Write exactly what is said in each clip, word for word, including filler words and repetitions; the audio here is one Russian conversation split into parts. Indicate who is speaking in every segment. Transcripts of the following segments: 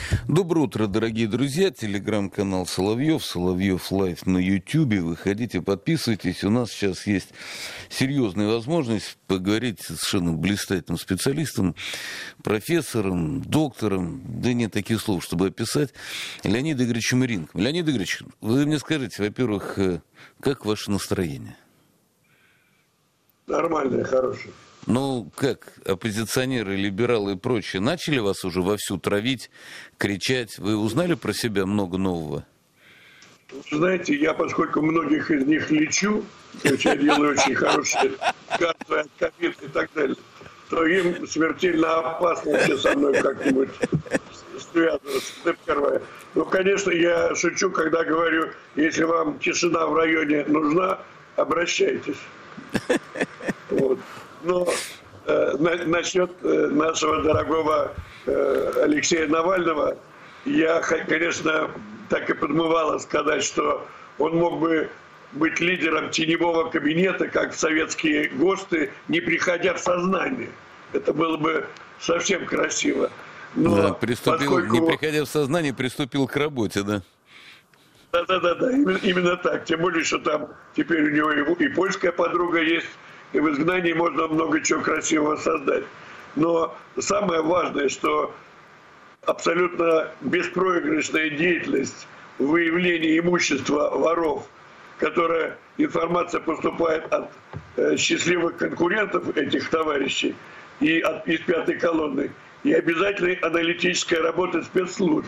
Speaker 1: Доброе утро, дорогие друзья. Телеграм-канал Соловьев, Соловьев Лайв на Ютьюбе. Выходите, подписывайтесь. У нас сейчас есть серьезная возможность поговорить с совершенно блистательным специалистом, профессором, доктором, да нет таких слов, чтобы описать, Леонидом Игоревичем Иринковым. Леонид Игоревич, вы мне скажите, во-первых, как ваше настроение?
Speaker 2: Нормальное, хорошее.
Speaker 1: Ну, как оппозиционеры, либералы и прочие начали вас уже вовсю травить, кричать? Вы узнали про себя много нового?
Speaker 2: Знаете, я, поскольку многих из них лечу, то есть я делаю очень хорошие лекарства от ковид и так далее, то им смертельно опасно вообще со мной как-нибудь связываться. Это первое. Ну, конечно, я шучу, когда говорю, если вам тишина в районе нужна, обращайтесь. Вот. Но э, на, насчет э, нашего дорогого э, Алексея Навального, я, конечно, так и подмывало сказать, что он мог бы быть лидером теневого кабинета, как в советские ГОСТы, не приходя в сознание. Это было бы совсем красиво. Но
Speaker 1: да, приступил,
Speaker 2: поскольку...
Speaker 1: не приходя в сознание, приступил к работе, да?
Speaker 2: Да-да-да, именно, именно так. Тем более, что там теперь у него и, и польская подруга есть, и в изгнании можно много чего красивого создать. Но самое важное, что абсолютно беспроигрышная деятельность в выявлении имущества воров, которая информация поступает от э, счастливых конкурентов этих товарищей и от, из пятой колонны, и обязательной аналитической работы спецслужб,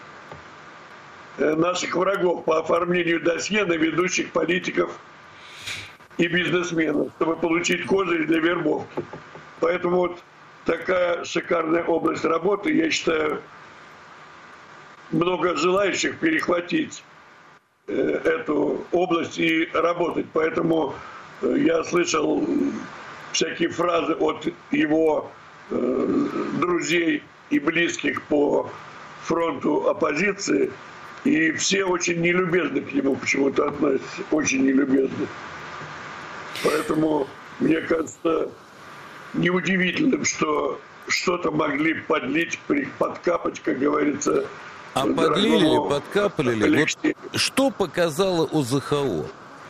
Speaker 2: э, наших врагов по оформлению досье на ведущих политиков и бизнесменов, чтобы получить козырь для вербовки. Поэтому вот такая шикарная область работы, я считаю, много желающих перехватить э, эту область и работать. Поэтому э, я слышал всякие фразы от его э, друзей и близких по фронту оппозиции, и все очень нелюбезно к нему почему-то относятся, очень нелюбезно. Поэтому, мне кажется, неудивительным, что что-то могли подлить, подкапать, как говорится.
Speaker 1: А подлили ли, подкапали ли? Вот что показало о зэ ха о?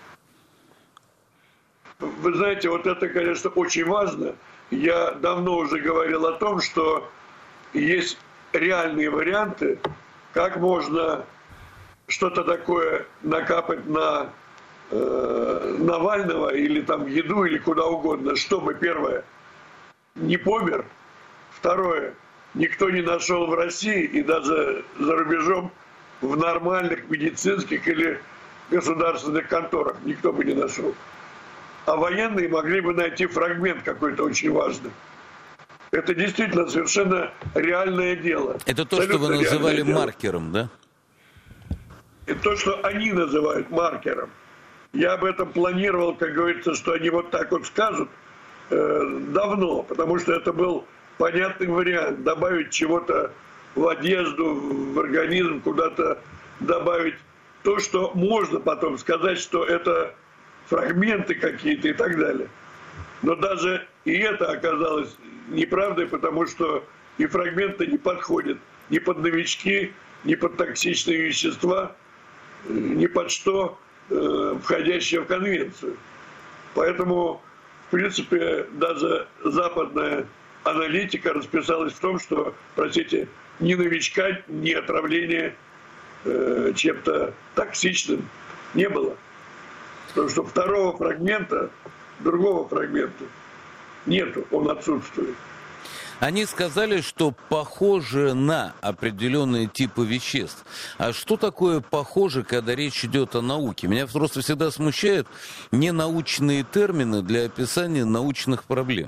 Speaker 2: Вы знаете, вот это, конечно, очень важно. Я давно уже говорил о том, что есть реальные варианты, как можно что-то такое накапать на Навального или там еду или куда угодно, чтобы, первое, не помер, второе, никто не нашел в России и даже за рубежом в нормальных медицинских или государственных конторах никто бы не нашел. А военные могли бы найти фрагмент какой-то очень важный. Это действительно совершенно реальное дело.
Speaker 1: Это то, что вы называли маркером, да?
Speaker 2: Это то, что они называют маркером. Я об этом планировал, как говорится, что они вот так вот скажут э, давно, потому что это был понятный вариант. Добавить чего-то в одежду, в организм, куда-то добавить то, что можно потом сказать, что это фрагменты какие-то и так далее. Но даже и это оказалось неправдой, потому что и фрагменты не подходят ни под новички, ни под токсичные вещества, ни под что, входящие в конвенцию. Поэтому, в принципе, даже западная аналитика расписалась в том, что, простите, ни новичка, ни отравления э, чем-то токсичным не было. Потому что второго фрагмента, другого фрагмента нету, он отсутствует.
Speaker 1: Они сказали, что похоже на определенные типы веществ. А что такое похоже, когда речь идет о науке? Меня просто всегда смущают ненаучные термины для описания научных проблем.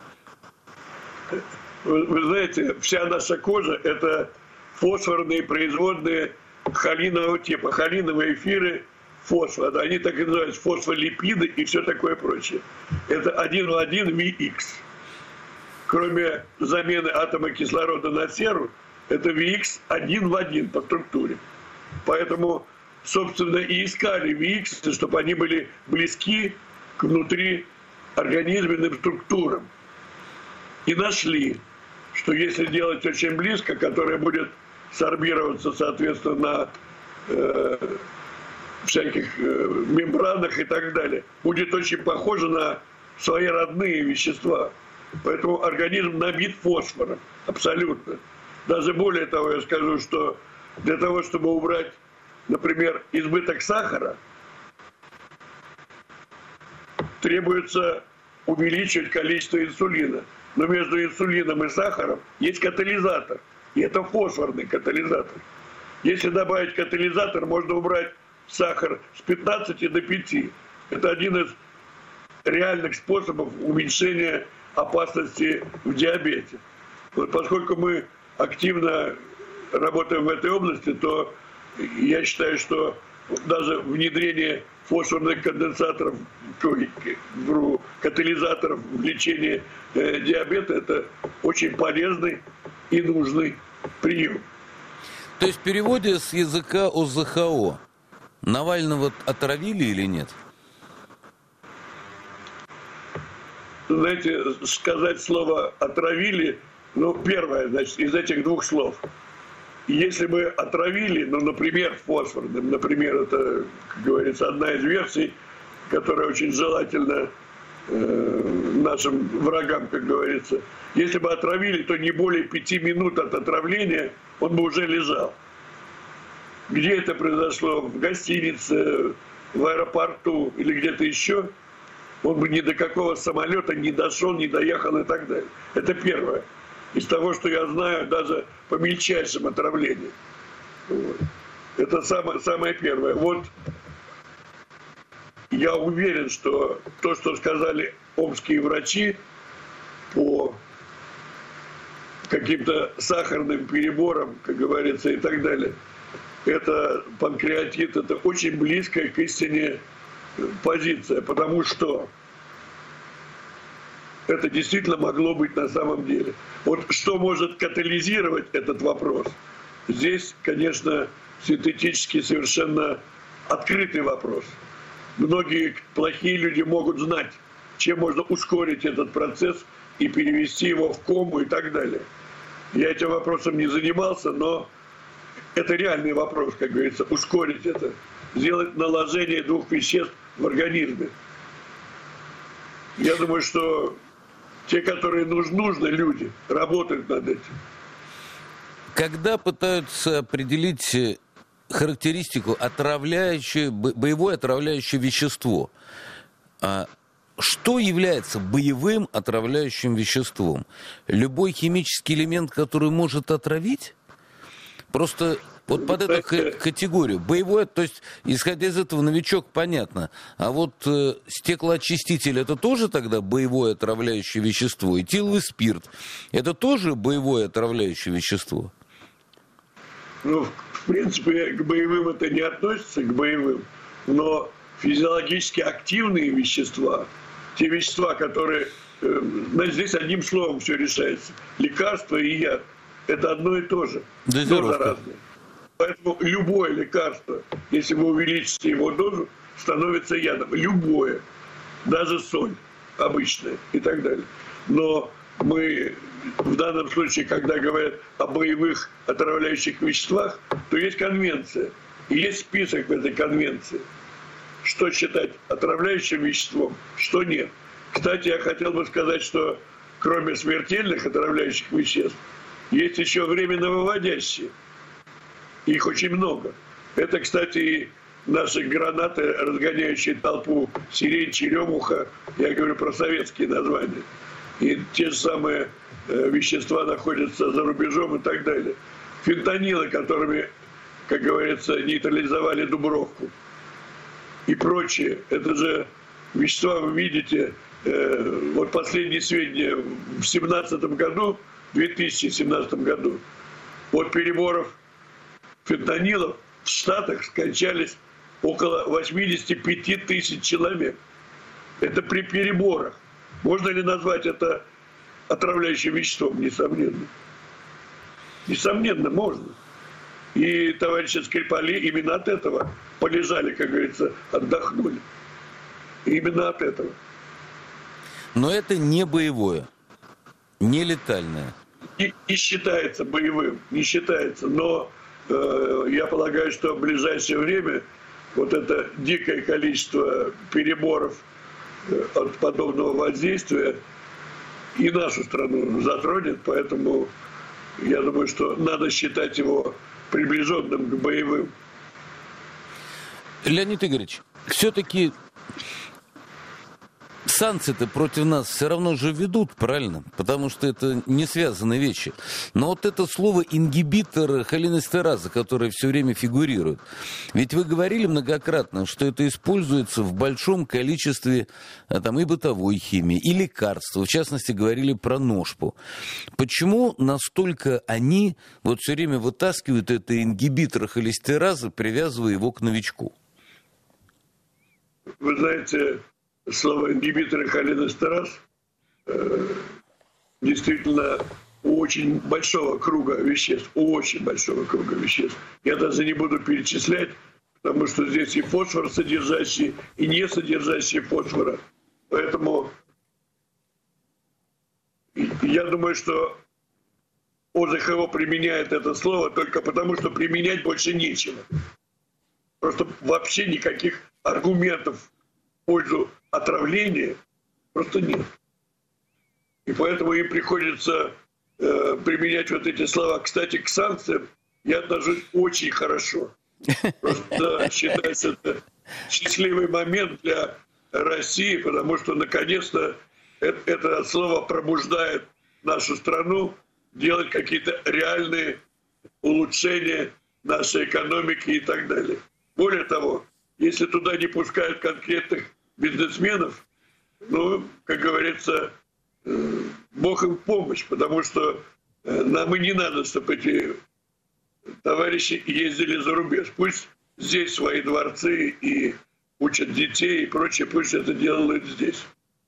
Speaker 2: Вы, вы знаете, вся наша кожа – это фосфорные производные холинового типа, холиновые эфиры фосфора. Они так и называются, фосфолипиды и все такое прочее. Это один в один ви икс. Кроме замены атома кислорода на серу, это ви икс один в один по структуре. Поэтому, собственно, и искали ви икс, чтобы они были близки к внутриорганизменным структурам. И нашли, что если делать очень близко, которое будет сорбироваться, соответственно, на э, всяких э, мембранах и так далее. Будет очень похоже на свои родные вещества. Поэтому организм набит фосфором. Абсолютно. Даже более того, я скажу, что для того, чтобы убрать, например, избыток сахара, требуется увеличивать количество инсулина. Но между инсулином и сахаром есть катализатор. И это фосфорный катализатор. Если добавить катализатор, можно убрать сахар с пятнадцати до пяти. Это один из реальных способов уменьшения опасности в диабете. Вот поскольку мы активно работаем в этой области, то я считаю, что даже внедрение фосфорных конденсаторов, катализаторов в лечении э, диабета – это очень полезный и нужный прием.
Speaker 1: То есть в переводе с языка о зэ ха о Навального отравили или нет?
Speaker 2: Знаете, сказать слово «отравили», ну, первое, значит, из этих двух слов. Если бы отравили, ну, например, фосфорным, например, это, как говорится, одна из версий, которая очень желательна э, нашим врагам, как говорится. Если бы отравили, то не более пяти минут от отравления он бы уже лежал. Где это произошло? В гостинице, в аэропорту или где-то еще? Он бы ни до какого самолета не дошел, не доехал и так далее. Это первое. Из того, что я знаю, даже по мельчайшим отравлениям. Вот. Это самое, самое первое. Вот я уверен, что то, что сказали омские врачи по каким-то сахарным переборам, как говорится, и так далее, это панкреатит, это очень близкая к истине позиция, потому что это действительно могло быть на самом деле. Вот что может катализировать этот вопрос? Здесь, конечно, синтетически совершенно открытый вопрос. Многие плохие люди могут знать, чем можно ускорить этот процесс и перевести его в кому и так далее. Я этим вопросом не занимался, но это реальный вопрос, как говорится, ускорить это. Сделать наложение двух веществ в организме. Я думаю, что те, которые нужны, нужны люди, работают над этим.
Speaker 1: Когда пытаются определить характеристику отравляющее, боевое отравляющее вещество, что является боевым отравляющим веществом? Любой химический элемент, который может отравить? Просто вот под эту категорию. Боевое, то есть, исходя из этого, новичок, понятно. А вот э, стеклоочиститель, это тоже тогда боевое отравляющее вещество? Этиловый спирт, это тоже боевое отравляющее вещество?
Speaker 2: Ну, в принципе, к боевым это не относится, к боевым. Но физиологически активные вещества, те вещества, которые... Э, значит, здесь одним словом все решается. Лекарство и яд. Это одно и то же. Доза разная. Поэтому любое лекарство, если вы увеличите его дозу, становится ядом. Любое. Даже соль обычная и так далее. Но мы в данном случае, когда говорят о боевых отравляющих веществах, то есть конвенция. И есть список в этой конвенции. Что считать отравляющим веществом, что нет. Кстати, я хотел бы сказать, что кроме смертельных отравляющих веществ, есть еще временно выводящие. Их очень много. Это, кстати, и наши гранаты, разгоняющие толпу, сирень, черемуха. Я говорю про советские названия. И те же самые э, вещества находятся за рубежом и так далее. Фентанилы, которыми, как говорится, нейтрализовали Дубровку. И прочее. Это же вещества, вы видите, э, вот последние сведения в семнадцатом году, в две тысячи семнадцатом году, от переборов фентанилов в Штатах скончались около восемьдесят пять тысяч человек. Это при переборах. Можно ли назвать это отравляющим веществом? Несомненно. Несомненно, можно. И товарищи Скрипали именно от этого полежали, как говорится, отдохнули. Именно от этого.
Speaker 1: Но это не боевое, не летальное.
Speaker 2: не, не считается боевым, не считается. Но э, я полагаю, что в ближайшее время вот это дикое количество переборов э, от подобного воздействия и нашу страну затронет, поэтому я думаю, что надо считать его приближенным к боевым.
Speaker 1: Леонид Игоревич, все-таки санкции-то против нас все равно же ведут, правильно? Потому что это не связанные вещи. Но вот это слово «ингибитор» холинестераза, которое все время фигурирует. Ведь вы говорили многократно, что это используется в большом количестве а, там, и бытовой химии, и лекарств. В частности, говорили про ношпу. Почему настолько они вот все время вытаскивают это ингибитор холинестераза, привязывая его к новичку?
Speaker 2: Вы знаете, слово ингибиторы холинестераз э, действительно у очень большого круга веществ, у очень большого круга веществ. Я даже не буду перечислять, потому что здесь и фосфор содержащий, и не содержащий фосфора. Поэтому я думаю, что О З Х О применяет это слово только потому, что применять больше нечего. Просто вообще никаких аргументов в пользу отравления просто нет. И поэтому им приходится э, применять вот эти слова. Кстати, к санкциям я отношусь очень хорошо. Просто считается это счастливый момент для России, потому что наконец-то это, это слово пробуждает нашу страну делать какие-то реальные улучшения нашей экономики и так далее. Более того, если туда не пускают конкретных бизнесменов, ну, как говорится, Бог им в помощь, потому что нам и не надо, чтобы эти товарищи ездили за рубеж. Пусть здесь свои дворцы и учат детей и прочее, пусть это делают здесь.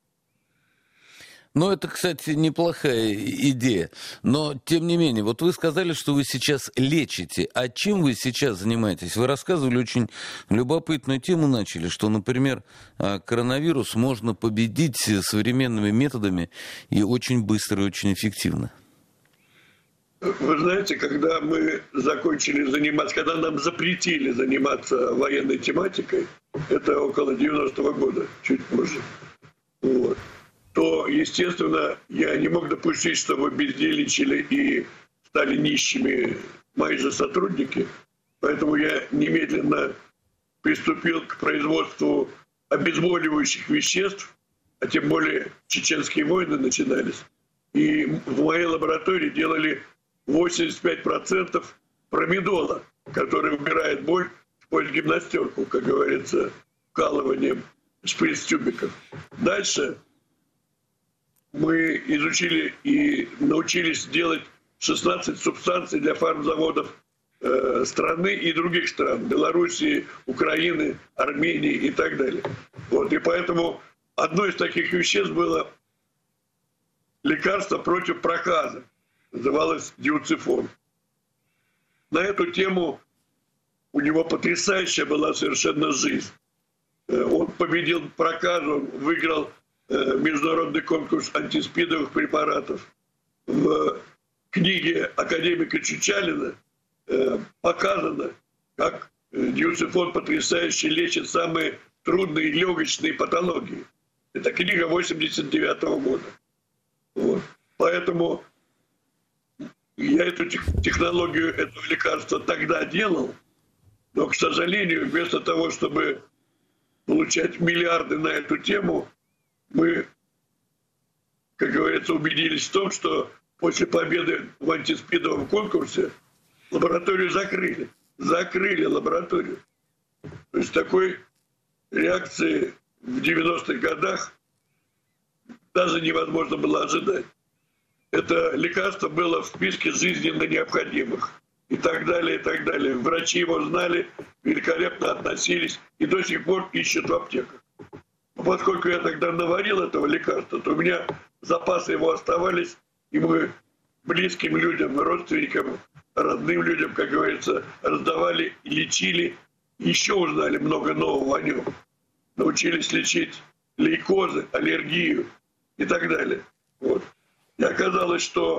Speaker 1: Ну, это, кстати, неплохая идея. Но, тем не менее, вот вы сказали, что вы сейчас лечите. А чем вы сейчас занимаетесь? Вы рассказывали очень любопытную тему, начали, что, например, коронавирус можно победить современными методами и очень быстро, и очень эффективно.
Speaker 2: Вы знаете, когда мы закончили заниматься, когда нам запретили заниматься военной тематикой, это около девяностого года, чуть позже, вот, то, естественно, я не мог допустить, чтобы бездельничали и стали нищими мои же сотрудники. Поэтому я немедленно приступил к производству обезболивающих веществ, а тем более чеченские войны начинались. И в моей лаборатории делали восемьдесят пять процентов промедола, который убирает боль сквозь гимнастерку, как говорится, вкалыванием шприц-тюбиков. Дальше мы изучили и научились делать шестнадцать субстанций для фармзаводов э, страны и других стран. Белоруссии, Украины, Армении и так далее. Вот. И поэтому одно из таких веществ было лекарство против проказа. Называлось диуцифон. На эту тему у него потрясающая была совершенно жизнь. Он победил проказ, он выиграл международный конкурс антиспидовых препаратов. В книге академика Чучалина показано, как диуцифон потрясающе лечит самые трудные легочные патологии. Это книга восемьдесят девятого года. Вот. Поэтому я эту технологию, этого лекарства тогда делал, но, к сожалению, вместо того, чтобы получать миллиарды на эту тему, мы, как говорится, убедились в том, что после победы в антиспидовом конкурсе лабораторию закрыли. Закрыли лабораторию. То есть такой реакции в девяностых годах даже невозможно было ожидать. Это лекарство было в списке жизненно необходимых. И так далее, и так далее. Врачи его знали, великолепно относились и до сих пор ищут в аптеках. Но поскольку я тогда наварил этого лекарства, то у меня запасы его оставались, и мы близким людям, родственникам, родным людям, как говорится, раздавали, лечили. Еще узнали много нового о нем. Научились лечить лейкозы, аллергию и так далее. Вот. И оказалось, что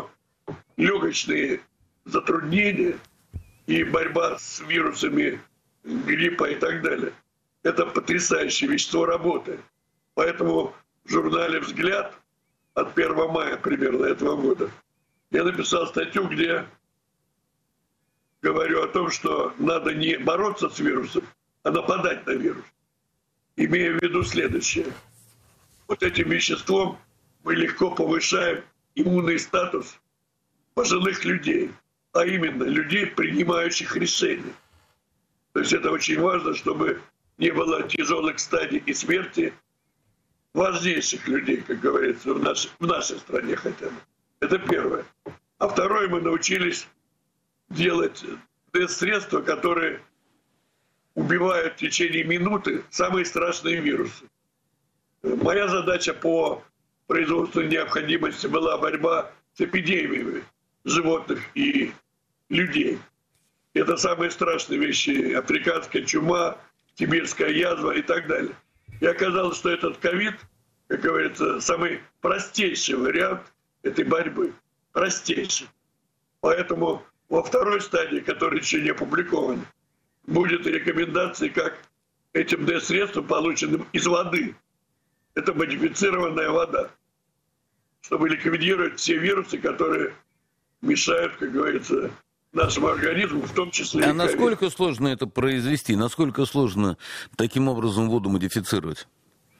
Speaker 2: легочные затруднения и борьба с вирусами гриппа и так далее. Это потрясающее вещество работает. Поэтому в журнале «Взгляд» от первого мая примерно этого года я написал статью, где говорю о том, что надо не бороться с вирусом, а нападать на вирус. Имея в виду следующее. Вот этим веществом мы легко повышаем иммунный статус пожилых людей, а именно людей, принимающих решения. То есть это очень важно, чтобы не было тяжелых стадий и смерти важнейших людей, как говорится, в нашей, в нашей стране хотя бы. Это первое. А второе, мы научились делать средства, которые убивают в течение минуты самые страшные вирусы. Моя задача по производству необходимости была борьба с эпидемиями животных и людей. Это самые страшные вещи. Африканская чума, сибирская язва и так далее. И оказалось, что этот ковид, как говорится, самый простейший вариант этой борьбы. Простейший. Поэтому во второй стадии, которая еще не опубликована, будет рекомендации, как этим д-средством, полученным из воды. Это модифицированная вода, чтобы ликвидировать все вирусы, которые мешают, как говорится, нашему организму, в том числе
Speaker 1: а
Speaker 2: и
Speaker 1: насколько
Speaker 2: ковид.
Speaker 1: сложно это произвести? Насколько сложно таким образом воду модифицировать?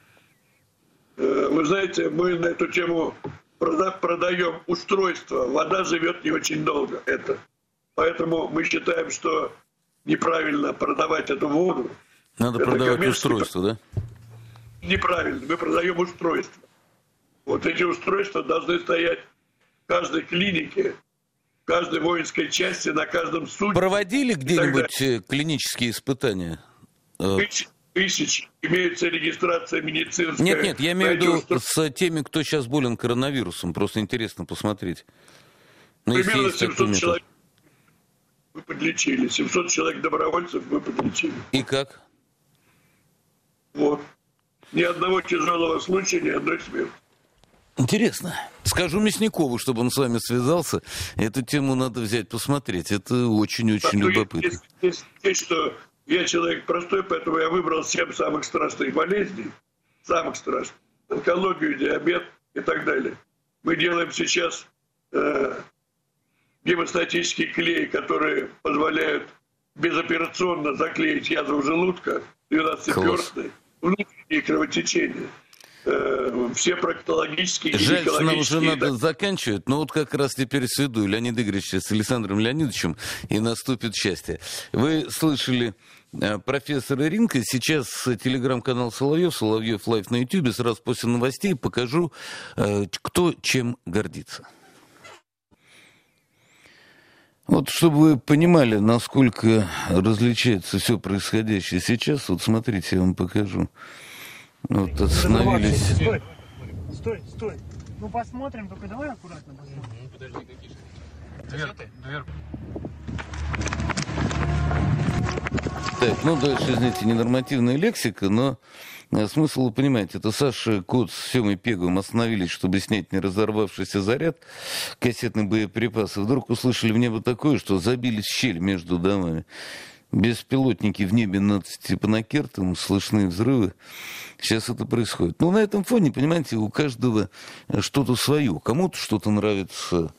Speaker 2: Вы знаете, мы на эту тему продаем устройство. Вода живет не очень долго. Это. Поэтому мы считаем, что неправильно продавать эту воду.
Speaker 1: Надо
Speaker 2: это
Speaker 1: продавать
Speaker 2: коммерческий...
Speaker 1: устройство, да?
Speaker 2: Неправильно. Мы продаем устройство. Вот эти устройства должны стоять в каждой клинике, в каждой воинской части, на каждом судне.
Speaker 1: Проводили где-нибудь клинические испытания?
Speaker 2: Тысячи, тысячи. Имеется регистрация медицинская.
Speaker 1: Нет, нет, я имею в виду
Speaker 2: устройства.
Speaker 1: с теми, кто сейчас болен коронавирусом. Просто интересно посмотреть. Ну,
Speaker 2: примерно семьсот человек мы подлечили. семьсот человек добровольцев мы подлечили.
Speaker 1: И как?
Speaker 2: Вот. Ни одного тяжелого случая, ни одной смерти.
Speaker 1: Интересно. Скажу Мясникову, чтобы он с вами связался. Эту тему надо взять, посмотреть. Это очень-очень
Speaker 2: Так,
Speaker 1: любопытно.
Speaker 2: Есть, есть, есть, что я человек простой, поэтому я выбрал семь самых страшных болезней. Самых страшных. Онкологию, диабет и так далее. Мы делаем сейчас э, гемостатический клей, который позволяет безоперационно заклеить язву желудка, двенадцатиперстной, внутренние кровотечения. Все проктологические,
Speaker 1: Жаль, что нам
Speaker 2: гинекологические...
Speaker 1: уже надо заканчивать, но вот как раз теперь сведу Леонид Игоревич с Александром Леонидовичем, и наступит счастье. Вы слышали профессора Ринка, сейчас телеграм-канал Соловьев, Соловьев Лайв на Ютьюбе, сразу после новостей покажу, кто чем гордится. Вот чтобы вы понимали, насколько различается все происходящее сейчас, вот смотрите, я вам покажу. Вот остановились.
Speaker 3: Стой, стой, стой. Ну посмотрим, только давай аккуратно посмотрим.
Speaker 4: Подожди, какие же? Дверь, дверь.
Speaker 1: Так, ну дальше, извините, ненормативная лексика, но смысл вы понимаете. Это Саша Кот с Семой Пеговым остановились, чтобы снять не разорвавшийся заряд кассетных боеприпасов. Вдруг услышали в небо такое, что забились в щель между домами. Беспилотники в небе над Степанакертом, слышны взрывы. Сейчас это происходит. Но на этом фоне, понимаете, у каждого что-то свое. Кому-то что-то нравится,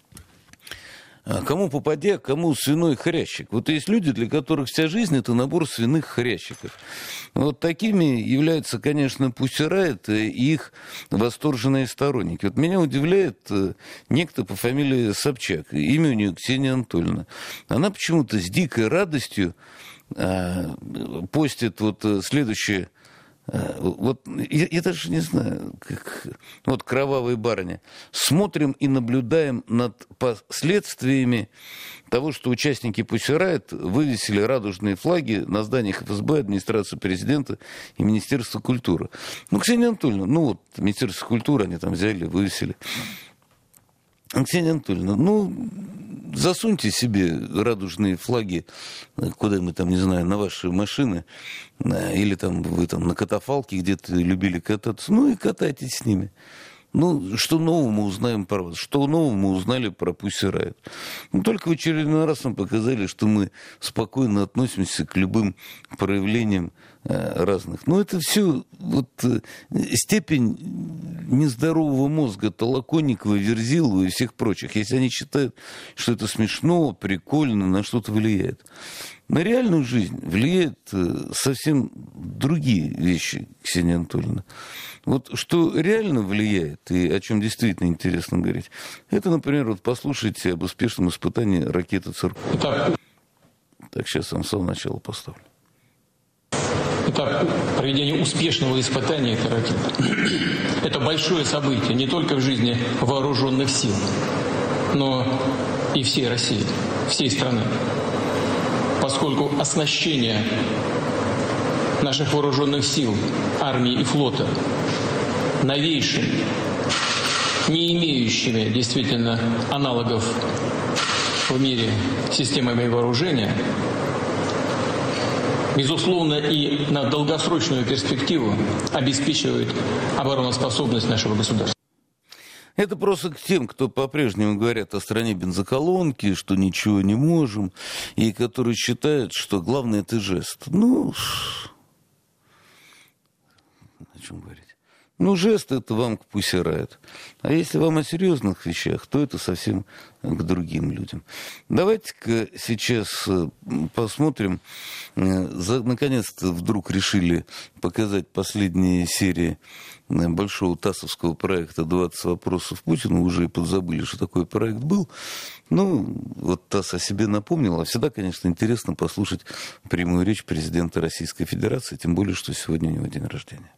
Speaker 1: кому попадя, кому свиной хрящик. Вот есть люди, для которых вся жизнь – это набор свиных хрящиков. Вот такими являются, конечно, Pussy Riot и их восторженные сторонники. Вот меня удивляет некто по фамилии Собчак, имя у нее Ксения Анатольевна. Она почему-то с дикой радостью а, постит вот следующее. Вот я, я даже не знаю, как... Вот кровавая барыня. Смотрим и наблюдаем над последствиями того, что участники Pussy Riot вывесили радужные флаги на зданиях эф эс бэ, администрации президента и Министерства культуры. Ну, Ксения Анатольевна, ну вот, Министерство культуры они там взяли, вывесили. Ксения Анатольевна, ну, засуньте себе радужные флаги куда-нибудь там, не знаю, на ваши машины, или там вы там на катафалке где-то любили кататься, ну и катайтесь с ними. Ну, что нового мы узнаем про вас? Что нового мы узнали про Pussy Riot? Ну, только в очередной раз нам показали, что мы спокойно относимся к любым проявлениям э, разных. Но это все вот, э, степень нездорового мозга Толоконникова, Верзилова и всех прочих. Если они считают, что это смешно, прикольно, на что-то влияет. На реальную жизнь влияют совсем другие вещи, Ксения Анатольевна. Вот что реально влияет, и о чем действительно интересно говорить, это, например, вот послушайте об успешном испытании ракеты «Циркон».
Speaker 5: Итак,
Speaker 1: так, сейчас я с самого начала поставлю.
Speaker 5: Итак, проведение успешного испытания этой ракеты – это большое событие не только в жизни вооруженных сил, но и всей России, всей страны. Поскольку оснащение наших вооруженных сил, армии и флота новейшими, не имеющими действительно аналогов в мире системами вооружения, безусловно, и на долгосрочную перспективу обеспечивает обороноспособность нашего государства.
Speaker 1: Это просто к тем, кто по-прежнему говорят о стране бензоколонки, что ничего не можем, и которые считают, что главное это жест. Ну, о чем говорить? Ну, жест это вам к Pussy Riot. А если вам о серьезных вещах, то это совсем к другим людям. Давайте-ка сейчас посмотрим. Наконец-то вдруг решили показать последние серии большого ТАССовского проекта «двадцать вопросов Путину». Уже и подзабыли, что такой проект был. Ну, вот ТАСС о себе напомнил. А всегда, конечно, интересно послушать прямую речь президента Российской Федерации, тем более, что сегодня у него день рождения.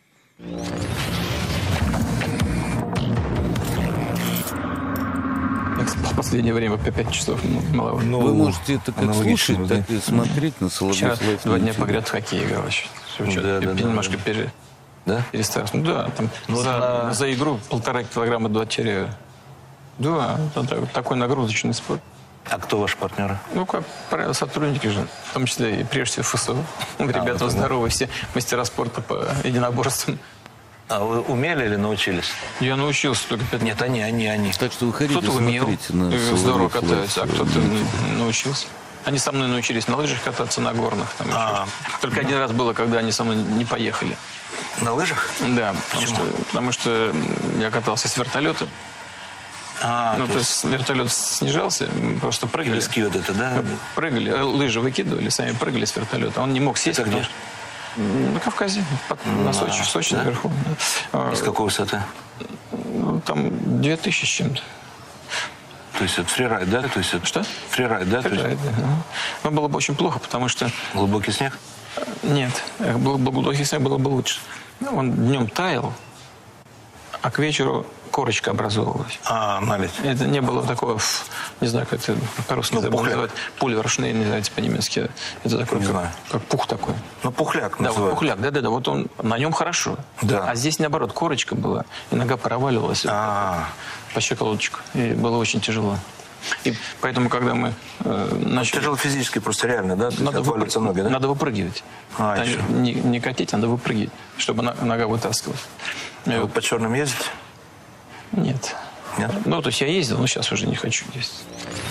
Speaker 5: В последнее время по пять часов мало.
Speaker 1: Ну, вы можете это как слушать, так и смотреть на Соловьев Лайф.
Speaker 5: Два дня подряд в хоккей играл. Да, да, немножко да. пере... да? перестал. Ну да, там ну, за, на... за игру полтора килограмма два теряю. Да, это такой нагрузочный спорт.
Speaker 6: А кто ваши партнеры?
Speaker 5: Ну, как правило, сотрудники же, в том числе и прежде всего ФСО. А, ребята вот здоровые, все мастера спорта по единоборствам.
Speaker 6: А вы умели или научились?
Speaker 5: Я научился только пять.
Speaker 6: Нет, они, они, они.
Speaker 1: Так что выходите,
Speaker 5: кто-то умел,
Speaker 1: на
Speaker 5: здорово катаются, а кто-то научился. Они со мной научились на лыжах кататься, на горных. Там а. Только один раз было, когда они со мной не поехали.
Speaker 6: На лыжах?
Speaker 5: Да, потому что, потому что я катался с вертолета. А, ну, то есть вертолет снижался, просто прыгали.
Speaker 6: Риски вот это, да?
Speaker 5: Прыгали, лыжи выкидывали, сами прыгали с вертолета. Он не мог сесть.
Speaker 6: Это где?
Speaker 5: На Кавказе, под, на Сочи, в Сочи да? наверху.
Speaker 6: Да. Из какой высоты?
Speaker 5: Ну, там две тысячи с чем-то.
Speaker 6: То есть это фрирайд, да? То есть это...
Speaker 5: Что?
Speaker 6: Фрирайд, да?
Speaker 5: Фрирайд, да. Но было бы очень плохо, потому что...
Speaker 6: Глубокий снег?
Speaker 5: Нет, был бы глубокий снег, было бы лучше. Он днем таял, а к вечеру корочка образовывалась.
Speaker 6: А, налить.
Speaker 5: Это не было такого, не знаю, как это по-русски ну, называть. Пульвершный, называется по-немецки. Это такой,
Speaker 6: не
Speaker 5: как,
Speaker 6: знаю.
Speaker 5: как пух такой.
Speaker 6: Ну, пухляк
Speaker 5: да,
Speaker 6: называют.
Speaker 5: Вот пухляк, да-да-да. Вот он, на нем хорошо.
Speaker 6: Да.
Speaker 5: А здесь, наоборот, корочка была, и нога проваливалась
Speaker 6: А-а-а.
Speaker 5: по щиколоточку. И было очень тяжело. И поэтому, когда мы э, начали...
Speaker 6: Тяжело физически, просто реально, да?
Speaker 5: Надо, выпр...
Speaker 6: ноги, да?
Speaker 5: Надо выпрыгивать.
Speaker 6: А,
Speaker 5: а не, не катить, надо выпрыгивать, чтобы нога вытаскивалась.
Speaker 6: А вы вот... по черным ездите?
Speaker 5: Нет.
Speaker 6: Нет?
Speaker 5: Ну, то есть я ездил, но сейчас уже не хочу ездить.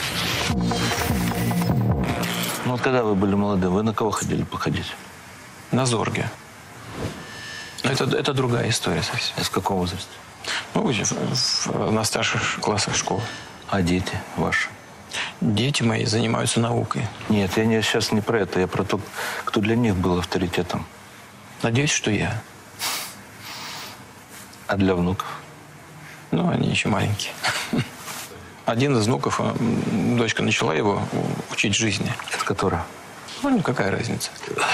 Speaker 6: Ну, вот когда вы были молодым, вы на кого ходили походить?
Speaker 5: На Зорге. Это, это другая история совсем.
Speaker 6: Из какого возраста?
Speaker 5: Ну, в, в, на старших классах школы.
Speaker 6: А дети ваши?
Speaker 5: Дети мои занимаются наукой.
Speaker 6: Нет, я не, сейчас не про это. Я про то, кто для них был авторитетом.
Speaker 5: Надеюсь, что я.
Speaker 6: А для внуков?
Speaker 5: Ну, они еще маленькие. Один из внуков, дочка начала его учить жизни.
Speaker 6: Это которая?
Speaker 5: Ну, никакая разница.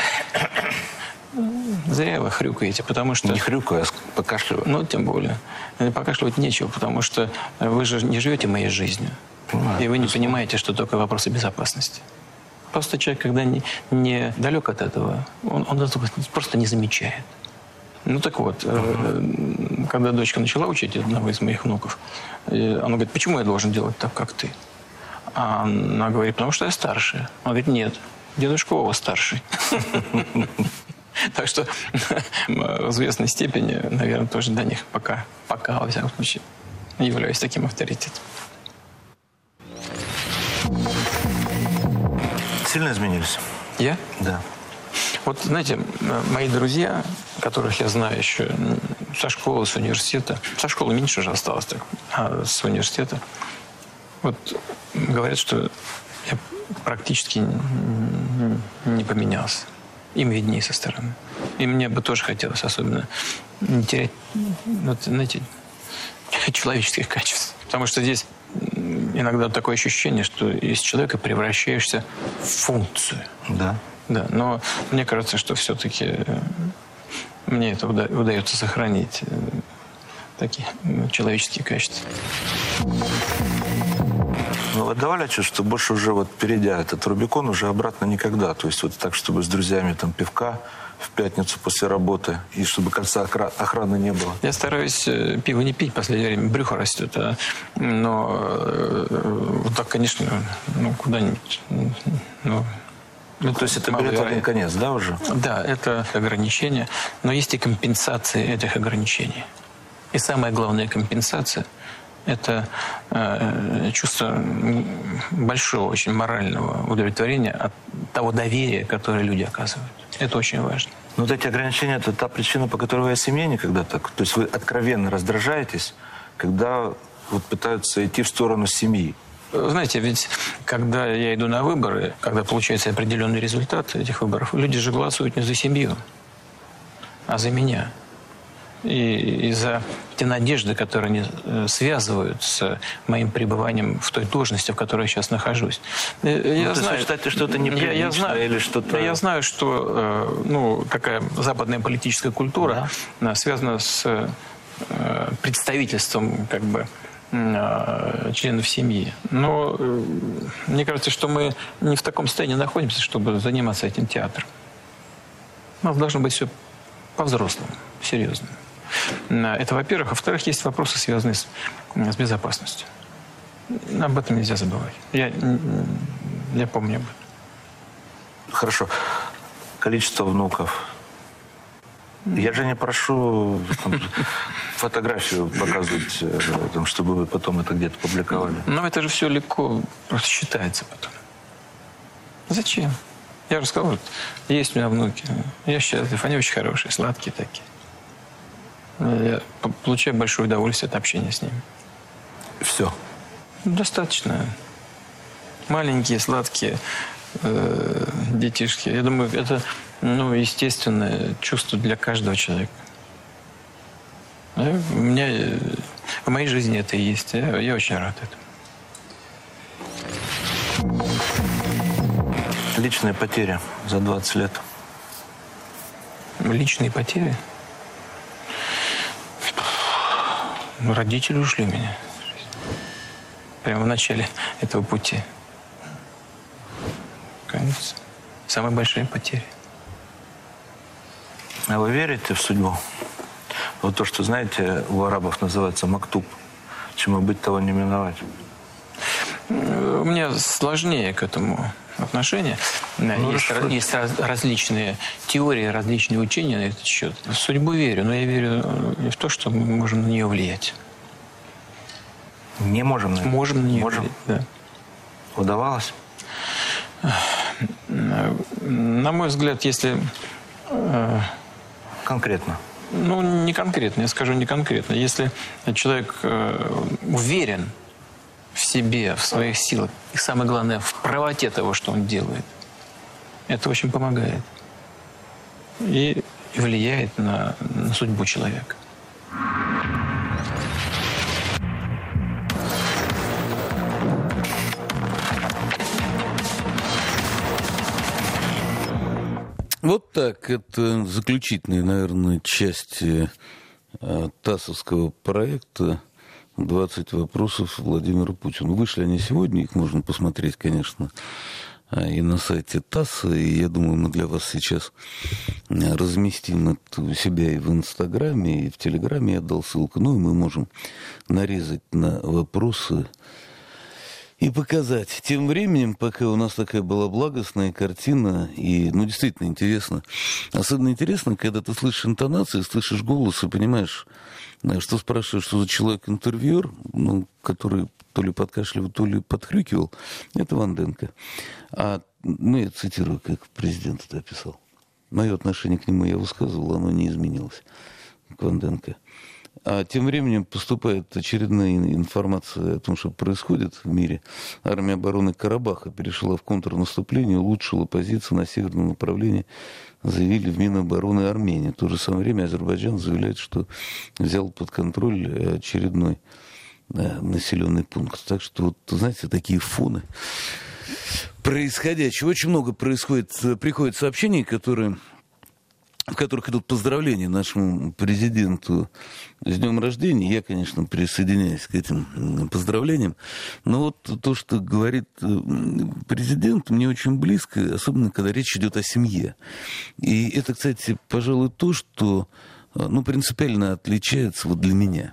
Speaker 5: Зря вы хрюкаете, потому что...
Speaker 6: Не хрюкаю, а покашливаю.
Speaker 5: Ну, тем более. Покашливать нечего, потому что вы же не живете моей жизнью. Ну, и вы не понимаете, что такое вопросы безопасности. Просто человек, когда не, не далек от этого, он, он этого просто не замечает. Ну, так вот, uh-huh. когда дочка начала учить одного из моих внуков, она говорит, почему я должен делать так, как ты? А она говорит, потому что я старшая. Она говорит, нет, дедушка Вова старший. Так что в известной степени, наверное, тоже для них пока, пока, во всяком случае, являюсь таким авторитетом.
Speaker 6: Сильно изменились?
Speaker 5: Я?
Speaker 6: Да.
Speaker 5: Вот, знаете, мои друзья, которых я знаю еще со школы, с университета, со школы меньше же осталось, так, а с университета, вот говорят, что я практически не поменялся. Им виднее со стороны. И мне бы тоже хотелось особенно не терять, вот, знаете, человеческих качеств. Потому что здесь иногда такое ощущение, что из человека превращаешься в функцию.
Speaker 6: Да.
Speaker 5: Да, но мне кажется, что все-таки мне это уда- удается сохранить такие человеческие качества.
Speaker 6: Ну, вы давали отчет, что больше уже вот перейдя этот Рубикон, уже обратно никогда. То есть вот так, чтобы с друзьями там пивка в пятницу после работы, и чтобы кольца охраны не было.
Speaker 5: Я стараюсь пиво не пить в последнее время, брюхо растет, а, но вот так, конечно, ну, куда-нибудь... Ну,
Speaker 6: Ну, то есть это берет один конец, да, уже?
Speaker 5: Да, это ограничение, но есть и компенсации этих ограничений. И самая главная компенсация – это э, чувство большого, очень морального удовлетворения от того доверия, которое люди оказывают. Это очень важно.
Speaker 6: Но вот эти ограничения – это та причина, по которой вы о семье никогда так… То есть вы откровенно раздражаетесь, когда вот пытаются идти в сторону семьи.
Speaker 5: Знаете, ведь когда я иду на выборы, когда получается определенный результат этих выборов, люди же голосуют не за семью, а за меня. И, и за те надежды, которые они связывают с моим пребыванием в той должности, в которой я сейчас нахожусь. Я,
Speaker 6: ну, знаю, вы считаете, что это неприлично
Speaker 5: я, я знаю,
Speaker 6: или что-то…
Speaker 5: Я знаю, что ну, такая западная политическая культура да. связана с представительством, как бы, членов семьи. Но э, мне кажется, что мы не в таком состоянии находимся, чтобы заниматься этим театром. У нас должно быть все по-взрослому, серьезно. Это, во-первых. Во-вторых, есть вопросы, связанные с, с безопасностью. Об этом нельзя забывать. Я, я помню об этом.
Speaker 6: Хорошо. Количество внуков. Я же не прошу там, фотографию показывать, там, чтобы вы потом это где-то публиковали.
Speaker 5: Но это же все легко просто считается потом. Зачем? Я же сказал, вот, есть у меня внуки. Я счастлив, они очень хорошие, сладкие такие. Я получаю большое удовольствие от общения с ними.
Speaker 6: Все?
Speaker 5: Достаточно. Маленькие, сладкие э, детишки. Я думаю, это... Ну, естественное чувство для каждого человека. У меня, в моей жизни это и есть. Я, я очень рад этому.
Speaker 6: Личные потери за двадцать лет.
Speaker 5: Личные потери? Ну, родители ушли у меня. Прямо в начале этого пути. Конечно. Самые большие потери.
Speaker 6: А вы верите в судьбу? Вот то, что, знаете, у арабов называется мактуб. Чему быть, того не миновать.
Speaker 5: У меня сложнее к этому отношение. Ну, есть раз, есть раз, различные теории, различные учения на этот счет. В судьбу верю, но я верю в то, что мы можем на нее влиять.
Speaker 6: Не можем на нее?
Speaker 5: Можем на нее
Speaker 6: можем.
Speaker 5: влиять, да.
Speaker 6: Удавалось?
Speaker 5: На мой взгляд, если...
Speaker 6: Конкретно?
Speaker 5: Ну, не конкретно, я скажу не конкретно. Если человек э, уверен в себе, в своих силах, и самое главное, в правоте того, что он делает, это очень помогает. И, и влияет на, на судьбу человека.
Speaker 1: Вот так. Это заключительная, наверное, часть ТАССовского проекта «двадцать вопросов Владимиру Путину». Вышли они сегодня, их можно посмотреть, конечно, и на сайте ТАССа. И я думаю, мы для вас сейчас разместим это у себя и в Инстаграме, и в Телеграме. Я дал ссылку. Ну, и мы можем нарезать на вопросы и показать. Тем временем, пока у нас такая была благостная картина, и, ну, действительно интересно. Особенно интересно, когда ты слышишь интонации, слышишь голос и понимаешь, что спрашиваешь, что за человек-интервьюер, ну, который то ли подкашливал, то ли подхрюкивал, это Ванденко. А, ну, я цитирую, как президент это описал. Мое отношение к нему я высказывал, оно не изменилось, к Ванденко. А тем временем поступает очередная информация о том, что происходит в мире. Армия обороны Карабаха перешла в контрнаступление, улучшила позицию на северном направлении, заявили в Минобороны Армении. В то же самое время Азербайджан заявляет, что взял под контроль очередной да, населенный пункт. Так что, вот, знаете, такие фоны происходящего. Очень много происходит, приходит сообщений, которые... в которых идут поздравления нашему президенту с днем рождения. Я, конечно, присоединяюсь к этим поздравлениям. Но вот то, что говорит президент, мне очень близко, особенно когда речь идет о семье. И это, кстати, пожалуй, то, что ну, принципиально отличается вот для меня.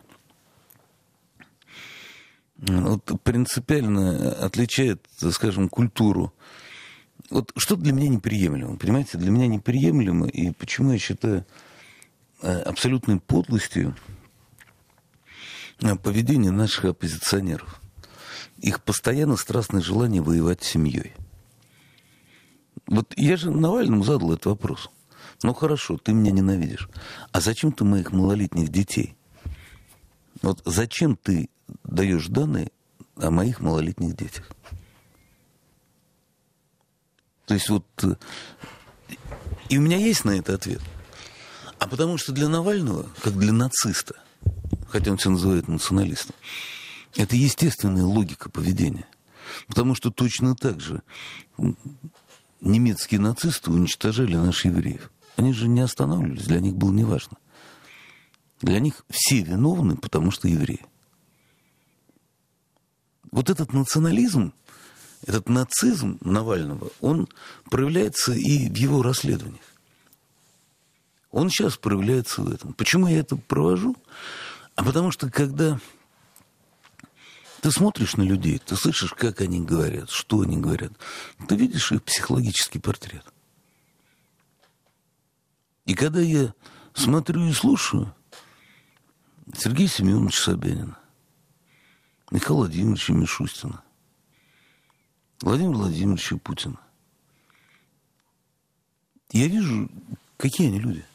Speaker 1: Вот принципиально отличает, скажем, культуру. Вот что для меня неприемлемо, понимаете? Для меня неприемлемо, и почему я считаю абсолютной подлостью поведение наших оппозиционеров. Их постоянно страстное желание воевать с семьей. Вот я же Навальному задал этот вопрос. Ну хорошо, ты меня ненавидишь. А зачем ты моих малолетних детей? Вот зачем ты даешь данные о моих малолетних детях? То есть вот... И у меня есть на это ответ. А потому что для Навального, как для нациста, хотя он себя называет националистом, это естественная логика поведения. Потому что точно так же немецкие нацисты уничтожали наших евреев. Они же не останавливались, для них было неважно. Для них все виновны, потому что евреи. Вот этот национализм, этот нацизм Навального, он проявляется и в его расследованиях. Он сейчас проявляется в этом. Почему я это провожу? А потому что, когда ты смотришь на людей, ты слышишь, как они говорят, что они говорят, ты видишь их психологический портрет. И когда я смотрю и слушаю Сергея Семеновича Собянина, Михаила Владимировича Мишустина, Владимира Владимировича Путина, я вижу, какие они люди.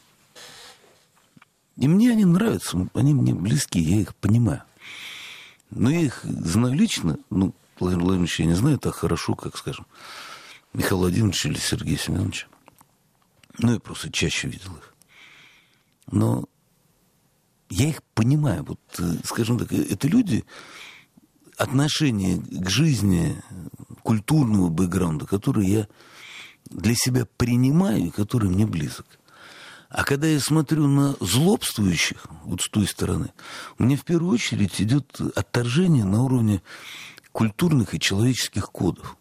Speaker 1: И мне они нравятся, они мне близки, я их понимаю. Но я их знаю лично, ну, Владимир Владимирович я не знаю так хорошо, как, скажем, Михаил Владимирович или Сергей Семенович. Ну, я просто чаще видел их. Но я их понимаю. Вот, скажем так, это люди, отношение к жизни, культурного бэкграунда, который я для себя принимаю и который мне близок. А когда я смотрю на злобствующих, вот с той стороны, у меня в первую очередь идет отторжение на уровне культурных и человеческих кодов.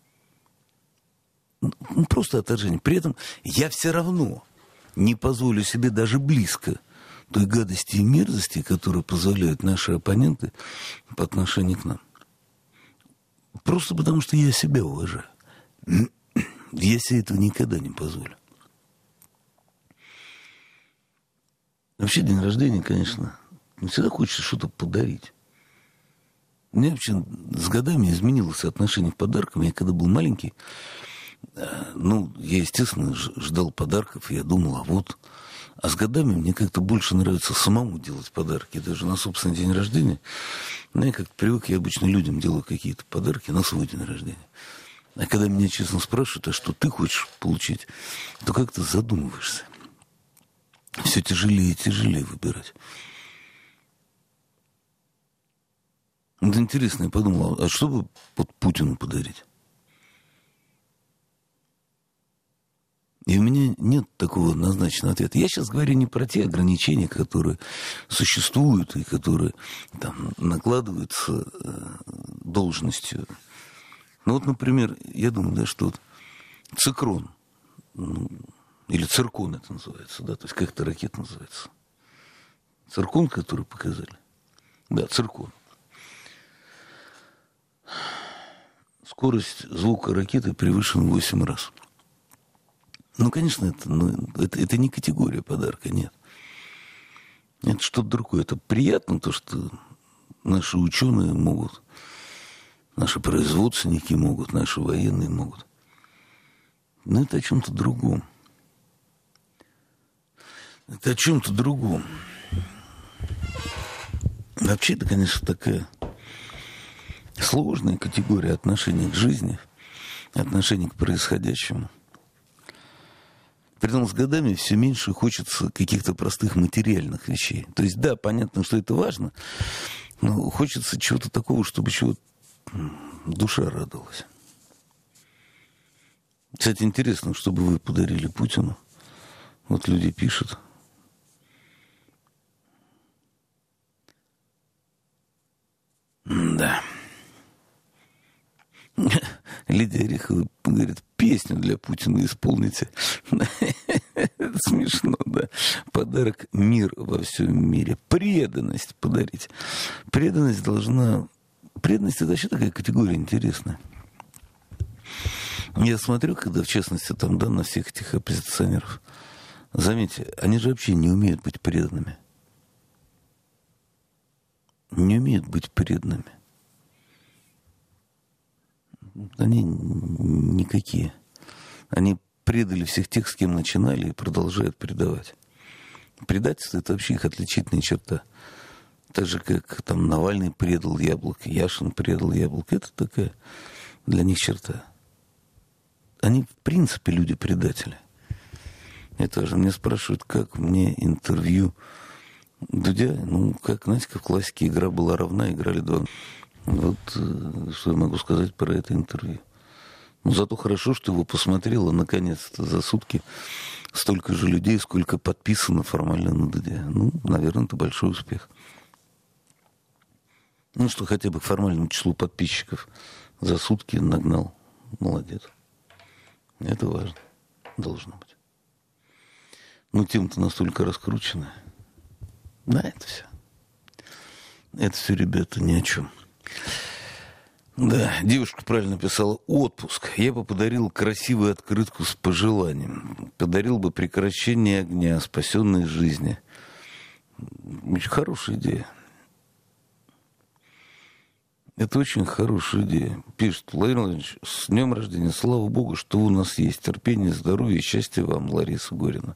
Speaker 1: Ну, просто отторжение. При этом я все равно не позволю себе даже близко той гадости и мерзости, которые позволяют наши оппоненты по отношению к нам. Просто потому, что я себя уважаю. Я себе этого никогда не позволю. Вообще, день рождения, конечно, всегда хочется что-то подарить. У меня вообще с годами изменилось отношение к подаркам. Я когда был маленький, ну, я, естественно, ждал подарков, я думал, а вот... А с годами мне как-то больше нравится самому делать подарки, даже на собственный день рождения. Ну, я как-то привык, я обычно людям делаю какие-то подарки на свой день рождения. А когда меня честно спрашивают, а что ты хочешь получить, то как-то задумываешься. Все тяжелее и тяжелее выбирать. Вот интересно, я подумал, а что бы вот Путину подарить? И у меня нет такого однозначного ответа. Я сейчас говорю не про те ограничения, которые существуют и которые там накладываются э, должностью. Ну вот, например, я думаю, да, что вот цикрон, ну, или циркон это называется, да, то есть как-то ракета называется. Циркон, который показали. Да, циркон. скорость звука ракеты превышена восемь раз. Ну, конечно, это, ну, это, это не категория подарка, нет. Это что-то другое. Это приятно, то, что наши ученые могут, наши производственники могут, наши военные могут. Но это о чем-то другом. Это о чем-то другом. Вообще, это, конечно, такая сложная категория отношения к жизни, отношения к происходящему. Притом с годами все меньше хочется каких-то простых материальных вещей. То есть, да, понятно, что это важно, но хочется чего-то такого, чтобы чего душа радовалась. Кстати, интересно, что бы вы подарили Путину. Вот люди пишут. Да. Лидия Орехова говорит, песню для Путина исполните. Это смешно, да. Подарок — мир во всем мире. Преданность подарить. Преданность должна... Преданность — это вообще такая категория интересная. Я смотрю, когда, в частности, там, да, на всех этих оппозиционеров, заметьте, они же вообще не умеют быть преданными. Не умеют быть преданными. Они никакие. Они предали всех тех, с кем начинали, и продолжают предавать. Предательство — это вообще их отличительная черта. Так же, как там Навальный предал Яблоко, Яшин предал Яблоко. Это такая для них черта. Они, в принципе, люди-предатели. Это же мне спрашивают, как мне интервью Дудя. Ну, как, знаете, как в классике игра была равна, играли два. Вот что я могу сказать про это интервью. Но зато хорошо, что его посмотрело наконец-то за сутки столько же людей, сколько подписано формально на Дудя. Ну, наверное, это большой успех. Ну, что хотя бы к формальному числу подписчиков за сутки нагнал. Молодец. Это важно. Должно быть. Ну, тема-то настолько раскрученная. Да, это все. Это все, ребята, ни о чем. Да, девушка правильно писала: отпуск. Я бы подарил красивую открытку с пожеланием. Подарил бы прекращение огня, спасенной жизни. Очень хорошая идея. Это очень хорошая идея. Пишет: Владимир Владимирович, с днем рождения. Слава Богу, что у нас есть терпение, здоровье и счастье вам, Лариса Горина.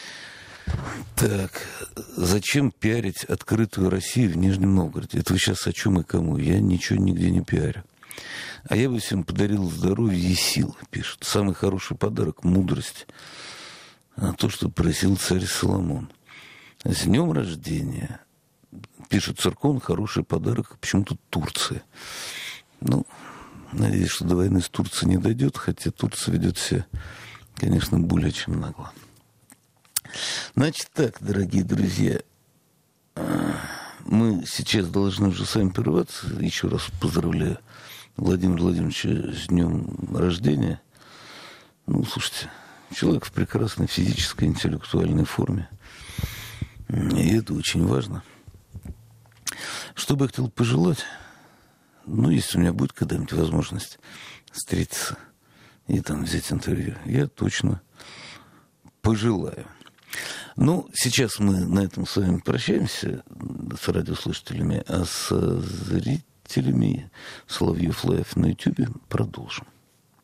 Speaker 1: Так, зачем пиарить открытую Россию в Нижнем Новгороде? Это вы сейчас о чем и кому? Я ничего нигде не пиарю. А я бы всем подарил здоровье и силы, пишет. Самый хороший подарок — мудрость. А то, что просил царь Соломон. С днем рождения. Пишет Циркон, хороший подарок. Почему тут Турция? Ну, надеюсь, что до войны с Турцией не дойдет, хотя Турция ведет себя, конечно, более чем нагло. Значит так, дорогие друзья, мы сейчас должны уже с вами прерваться. Еще раз поздравляю Владимира Владимировича с днем рождения. Ну, слушайте, человек в прекрасной физической, интеллектуальной форме. И это очень важно. Что бы я хотел пожелать? Ну, если у меня будет когда-нибудь возможность встретиться и там взять интервью, я точно пожелаю. Ну, сейчас мы на этом с вами прощаемся с радиослушателями, а с зрителями Соловьев Лайв на Ютубе продолжим.